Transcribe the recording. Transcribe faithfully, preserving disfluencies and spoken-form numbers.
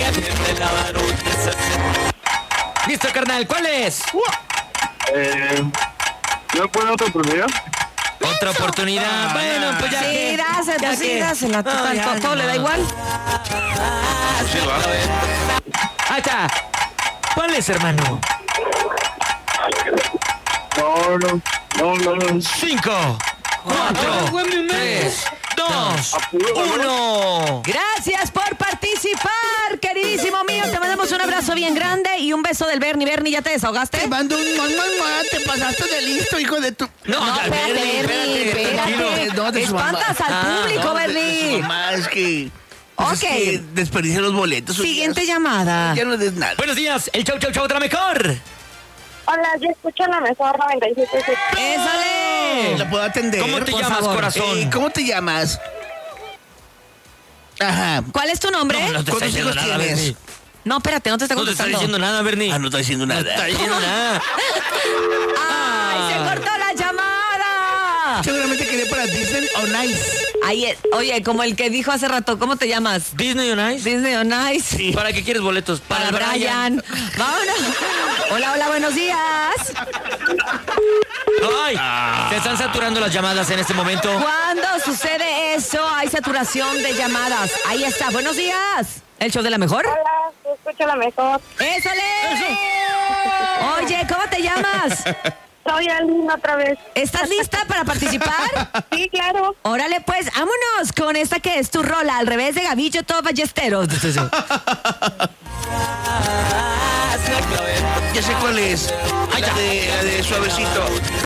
Listo, carnal, ¿cuál es? Eh, ¿No puedo otra oportunidad? Otra oportunidad. Bueno, pues ya Sí, que- dásela, ya sí, que- dásela. No, Total, ya, to- todo no. le da igual. Sí, va. Ahí está. ¿Cuál es, hermano? No, no, no, no, no. Cinco, cuatro, tres, dos, uno. Gracias por participar, queridísimo mío. Te mandamos un abrazo bien grande y un beso del Bernie. Bernie, ¿ya te desahogaste? Te mando un mua, mua, mua, te pasaste de listo, hijo de tu... No, No, ya, espérate, Bernie, tranquilo. espérate. No, de su mamá. Espantas al Ah, público, No, de- de Bernie. su mamá, es que... pues es Ok. que desperdicié los boletos. oye, Siguiente ya- llamada. Ya no des nada. Buenos días, el chau chau chau de la mejor. Hola, yo escucho la mejor noventa y siete punto siete. ¡Ésale! ¿La puedo atender? ¿Cómo te por llamas, favor. corazón? Eh, ¿Cómo te llamas? Ajá. ¿Cuál es tu nombre? No, no te está ¿Cuántos diciendo hijos nada, tienes? Bernie. No, espérate, no te está No te está contestando. diciendo nada, Bernie. Ah, no está diciendo No nada. te está diciendo nada. ¡Ay, se cortó la llamada! Seguramente quería para Disney o Nice. Ay, eh, oye, como el que dijo hace rato, ¿cómo te llamas? Disney on Ice. Disney on Ice. ¿Para qué quieres boletos? Para el Brian. Vámonos. Hola, hola, buenos días. Ay, se están saturando las llamadas en este momento. Cuando sucede eso, hay saturación de llamadas. Ahí está, buenos días. ¿El show de la mejor? Hola, yo escucho la mejor. ¡Ésale! Oye, ¿cómo te llamas? Soy Aline otra vez. ¿Estás lista para participar? Sí, claro. Órale, pues, vámonos con esta que es tu rola, al revés de Gavillo Todo Ballesteros. Ya sé cuál es. La de, la de Suavecito.